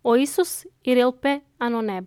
O Isus irilpe ano nebo.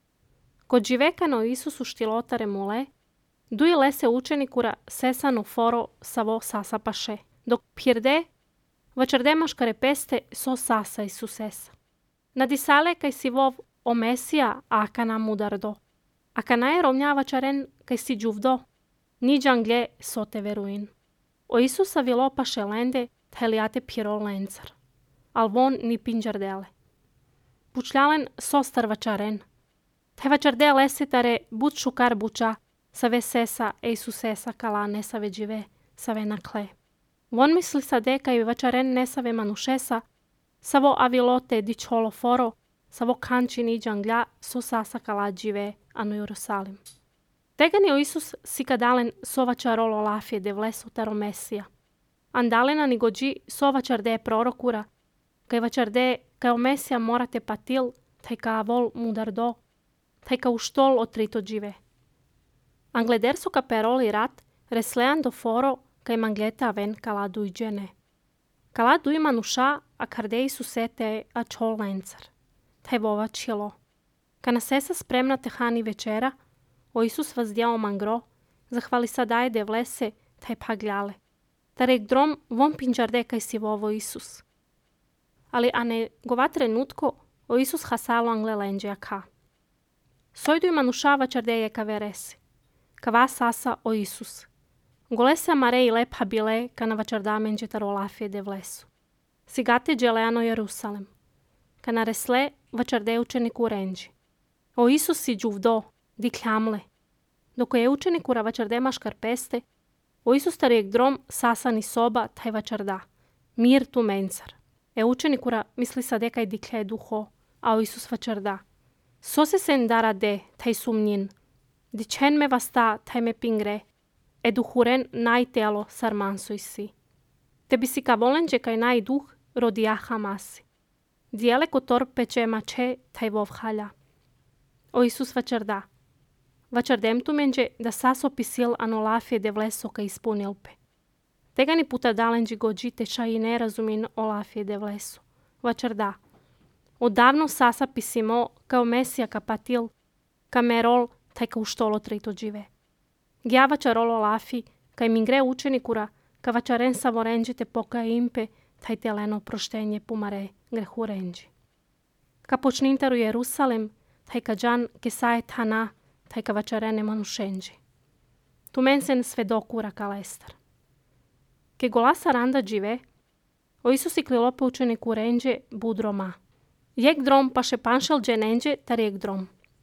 Kod živekano Isusu štilotare mule, dui lese učenikura sesano foro savo sasapaše, dok pirde vačarde maškare peste so sasa Isusesa. Nadisale kaj si vov o Mesija akana mudardo. Akana je romnja vačaren kaj si džuvdo, ni džangle sote veruin. O Isusa vilopaše lende theliate piro lencar. Al von ni pinjardele. Pučljalen sostar vačaren. Te vačarde lesitare bud šukar buča, save sesa e Isusesa kala nesave džive, save nakle. Von misli sade kaj vačaren nesave manušesa, savo avilote di čolo foro, savo kanči ni džanglja so sasa kala džive anu Jerusalim. Tegani o Isus sikadalen sovačarolo lafje de vleso taro Mesija. Andalena ni gođi sovačarde prorokura, kaj vačarde kaj o Mesija morate patil, taj ka vol mudardo, taj ka uštol otrito džive. Angleder so kaperoli rat, reslean do foro, kaj mangleta ven kala dujđene. Kala duj manuša, a karde Isusete a čol lencar. Taj vova čilo. Kana sesa spremna tehani večera, o Isus vazdjao mangro, zahvali sadaje de vlese, taj pagljale. Tarek drom von pinđarde kaj si vovo Isus. Ali ane gova trenutko, o Isus hasalo angle lenđe ka. Sojdu manušava čardeje ka veresi. Kava sasa o Isus. Golese amare i lep habile kana vačarda menđe taro lafje de vlesu. Sigate dželeano Jerusalem. Kana resle vačarde učeniku renđi. O Isus si džuvdo, di kljamle. Doko je učenikura vačarde maškar peste, o Isus tarijek drom sasani soba taj vačarda. Mir tu mencar. E učenikura misli sadekaj diklje duho, a o Isus vačarda. So se sen dara de, taj sumnjin. Di čen me vasta, taj me pingre. E duhuren naj telo sarmansoj si. Tebi si ka volenđe kaj naj duh rodijaha masi. Dijele kotor peče mače, taj vov halja. O Isus vačarda. Vačardem tu menđe da saso pisil ano lafje de vleso ka ispunilpe. Tega ni puta dalenđi gođi teša i ne razumin o lafje de vleso. Vačarda. Odavno sasa pisimo kao Mesija ka patil, ka merol, taj ka uštolo trito džive. Gja vačarolo lafi, kaj mingre učenikura, ka vačaren savorenđi te poka impe, taj teleno proštenje pumare grehu renđi. Ka počnintaru Jerusalem, taj ka džan ke saje tana, taj ka vačarene manušenđi. Tu mensen svedokura ka lestar. Ke golasa randa džive, o Isusi klilope učeniku renđe budroma. Jek drom paše panšel dženenđe tar jek drom.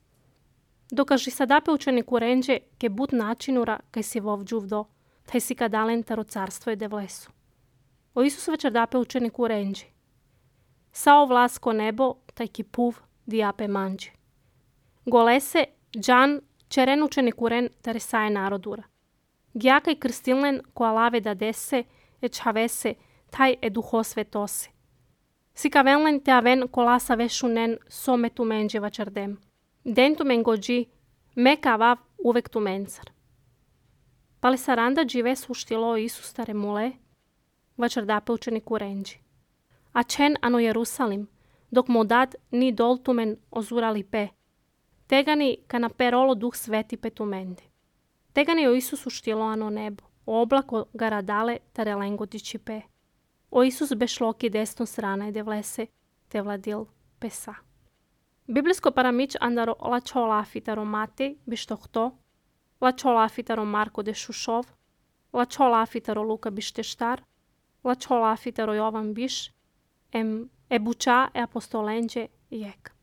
Dokaži sadape učeniku renđe ke bud načinura kaj si vov džuvdo, taj si ka dalen taro carstvo je de vlesu. O Isus vačardape učeniku renđe. Sao vlasko nebo, taj ki puv diape manđe. Golese, džan, čeren učeniku ren tare saje narodura. Gjaka i krstilnen ko alave da dese, e čavese, taj e duho svetose. Sika venlen te aven kolasa vešunen some tu menđe vačardem. Den tu men gođi, meka vav uvek tu mencar. Pali saranda džive suštilo Isus tare mule, vačardape učeniku renđi. A čen ano Jerusalim, dok mu dad ni dol tu men ozurali pe. Tegani ka na perolo duh sveti pe tu mende. Tegani o Isusu štilo ano nebo, o oblako garadale tare lengo diči pe. O Isus bešloki desno strana de vlese, te vladil pesa. Biblijsko paramić andaro lačo lafitaro Matej bištohto, lačo lafitaro Marko de Šušov, lačo lafitaro Luka bišteštar, lačo lafitaro Jovan biš, e buča e apostolenđe jek.